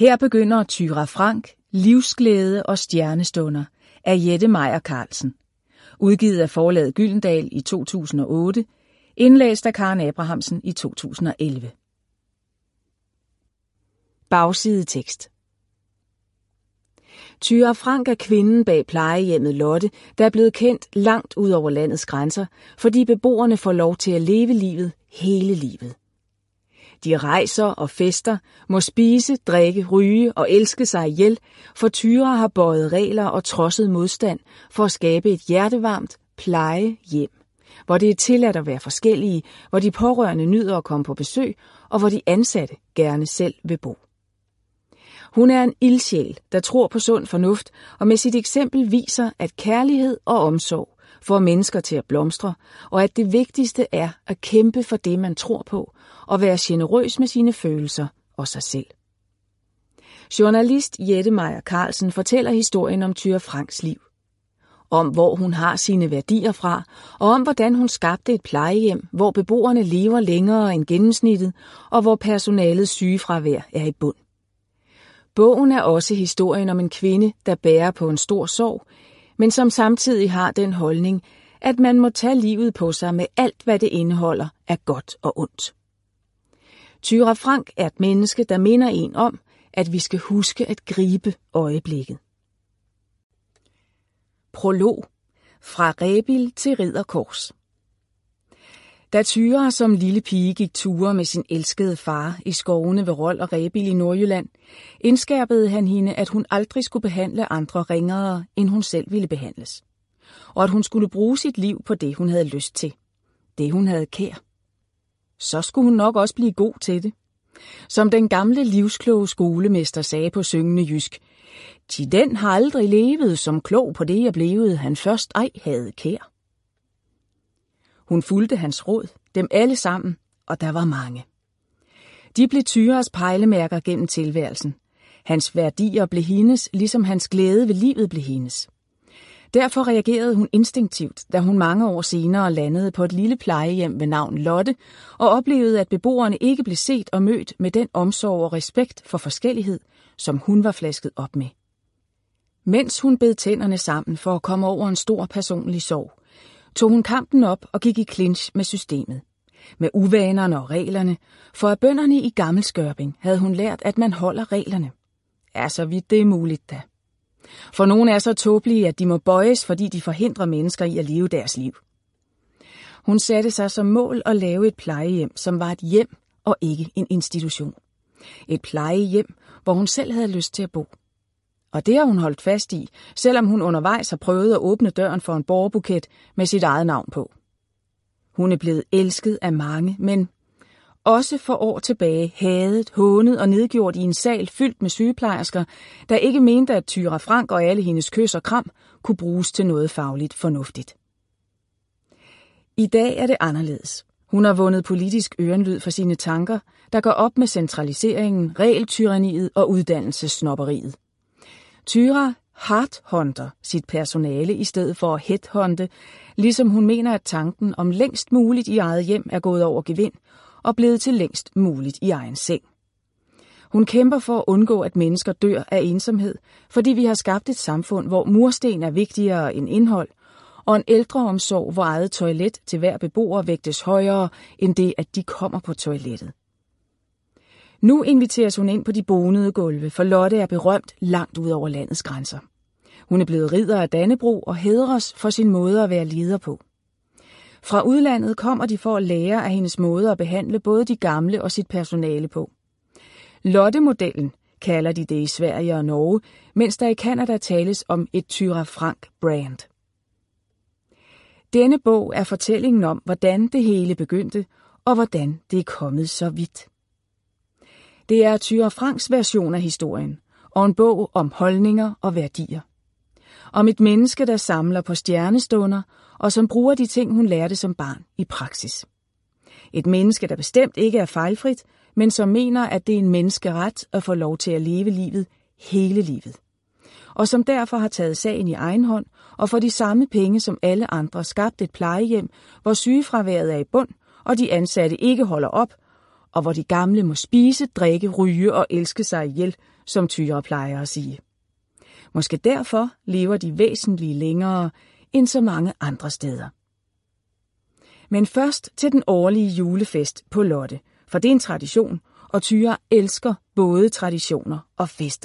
Her begynder Thyra Frank, livsglæde og stjernestunder af Jette Meier Carlsen. Udgivet af forlaget Gyldendal i 2008, indlæst af Karen Abrahamsen i 2011. Bagsidetekst. Thyra Frank er kvinden bag plejehjemmet Lotte, der er blevet kendt langt ud over landets grænser, fordi beboerne får lov til at leve livet hele livet. De rejser og fester, må spise, drikke, ryge og elske sig ihjel, for Thyra har bøjet regler og trodset modstand for at skabe et hjertevarmt plejehjem, hvor det er tilladt at være forskellige, hvor de pårørende nyder at komme på besøg, og hvor de ansatte gerne selv vil bo. Hun er en ildsjæl, der tror på sund fornuft, og med sit eksempel viser, at kærlighed og omsorg får mennesker til at blomstre, og at det vigtigste er at kæmpe for det, man tror på, og være generøs med sine følelser og sig selv. Journalist Jette Meier Carlsen fortæller historien om Thyra Franks liv. Om hvor hun har sine værdier fra, og om hvordan hun skabte et plejehjem, hvor beboerne lever længere end gennemsnittet, og hvor personalets sygefravær er i bund. Bogen er også historien om en kvinde, der bærer på en stor sorg, men som samtidig har den holdning, at man må tage livet på sig med alt, hvad det indeholder af godt og ondt. Thyra Frank er et menneske, der minder en om, at vi skal huske at gribe øjeblikket. Prolog. Fra Rebild til Ridderkors. Da Thyra som lille pige gik ture med sin elskede far i skovene ved Rold og Rebild i Nordjylland, indskærpede han hende, at hun aldrig skulle behandle andre ringere, end hun selv ville behandles. Og at hun skulle bruge sit liv på det, hun havde lyst til. Det, hun havde kær. Så skulle hun nok også blive god til det. Som den gamle livskloge skolemester sagde på syngende jysk: "Ti den har aldrig levet som klog på det jeg blevet, han først ej havde kær." Hun fulgte hans råd, dem alle sammen, og der var mange. De blev Thyras pejlemærker gennem tilværelsen. Hans værdier blev hendes, ligesom hans glæde ved livet blev hendes. Derfor reagerede hun instinktivt, da hun mange år senere landede på et lille plejehjem ved navn Lotte, og oplevede, at beboerne ikke blev set og mødt med den omsorg og respekt for forskellighed, som hun var flasket op med. Mens hun bed tænderne sammen for at komme over en stor personlig sorg, tog hun kampen op og gik i clinch med systemet. Med uvanerne og reglerne, for af bønderne i Gammel-Skørping havde hun lært, at man holder reglerne. Ja, så vidt det er muligt da. For nogle er så tåbelige, at de må bøjes, fordi de forhindrer mennesker i at leve deres liv. Hun satte sig som mål at lave et plejehjem, som var et hjem og ikke en institution. Et plejehjem, hvor hun selv havde lyst til at bo. Og det har hun holdt fast i, selvom hun undervejs har prøvet at åbne døren for en borgerbuket med sit eget navn på. Hun er blevet elsket af mange, men også for år tilbage hadet, hånet og nedgjort i en sal fyldt med sygeplejersker, der ikke mente, at Thyra Frank og alle hendes kys og kram kunne bruges til noget fagligt fornuftigt. I dag er det anderledes. Hun har vundet politisk ørenlyd for sine tanker, der går op med centraliseringen, regeltyranniet og uddannelsessnobberiet. Thyra hearthunter sit personale i stedet for at headhunte, ligesom hun mener, at tanken om længst muligt i eget hjem er gået over gevind og blevet til længst muligt i egen seng. Hun kæmper for at undgå, at mennesker dør af ensomhed, fordi vi har skabt et samfund, hvor mursten er vigtigere end indhold, og en ældreomsorg, hvor eget toilet til hver beboer vægtes højere end det, at de kommer på toilettet. Nu inviteres hun ind på de bonede gulve, for Lotte er berømt langt ud over landets grænser. Hun er blevet ridder af Dannebrog og hædres for sin måde at være leder på. Fra udlandet kommer de for at lære af hendes måde at behandle både de gamle og sit personale på. Lotte-modellen kalder de det i Sverige og Norge, mens der i Canada tales om et Thyra Frank-brand. Denne bog er fortællingen om, hvordan det hele begyndte, og hvordan det er kommet så vidt. Det er Thyra Franks version af historien, og en bog om holdninger og værdier. Om et menneske, der samler på stjernestunder, og som bruger de ting, hun lærte som barn i praksis. Et menneske, der bestemt ikke er fejlfrit, men som mener, at det er en menneskeret at få lov til at leve livet hele livet. Og som derfor har taget sagen i egen hånd, og for de samme penge som alle andre skabt et plejehjem, hvor sygefraværet er i bund, og de ansatte ikke holder op, og hvor de gamle må spise, drikke, ryge og elske sig ihjel, som Thyra plejer at sige. Måske derfor lever de væsentligt længere end så mange andre steder. Men først til den årlige julefest på Lotte, for det er en tradition, og Thyra elsker både traditioner og fester.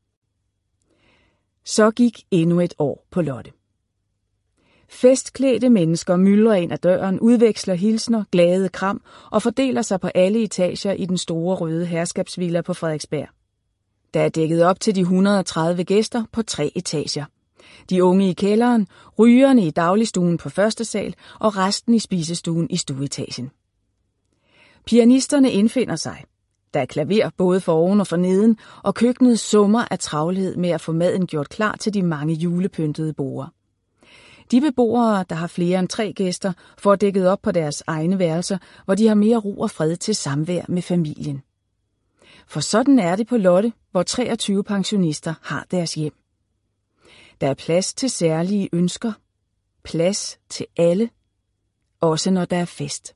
Så gik endnu et år på Lotte. Festklædte mennesker myldrer ind ad døren, udveksler hilsner, glade kram og fordeler sig på alle etager i den store røde herskabsvilla på Frederiksberg. Der er dækket op til de 130 gæster på 3 etager. De unge i kælderen, rygerne i dagligstuen på første sal og resten i spisestuen i stueetagen. Pianisterne indfinder sig. Der er klaver både for oven og for neden, og køkkenet summer af travlhed med at få maden gjort klar til de mange julepyntede borde. De beboere, der har flere end 3 gæster, får dækket op på deres egne værelser, hvor de har mere ro og fred til samvær med familien. For sådan er det på Lotte, hvor 23 pensionister har deres hjem. Der er plads til særlige ønsker, plads til alle, også når der er fest.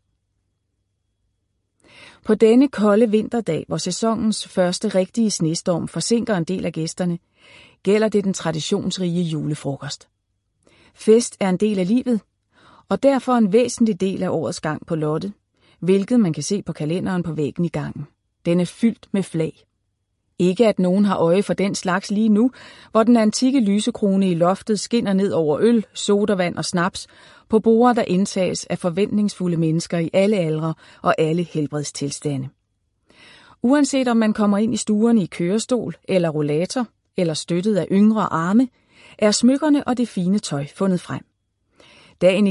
På denne kolde vinterdag, hvor sæsonens første rigtige snestorm forsinker en del af gæsterne, gælder det den traditionsrige julefrokost. Fest er en del af livet, og derfor en væsentlig del af årets gang på Lotte, hvilket man kan se på kalenderen på væggen i gangen. Den er fyldt med flag. Ikke at nogen har øje for den slags lige nu, hvor den antikke lysekrone i loftet skinner ned over øl, sodavand og snaps på borde, der indtages af forventningsfulde mennesker i alle aldre og alle helbredstilstande. Uanset om man kommer ind i stuerne i kørestol eller rollator eller støttet af yngre arme, er smykkerne og det fine tøj fundet frem. Dagen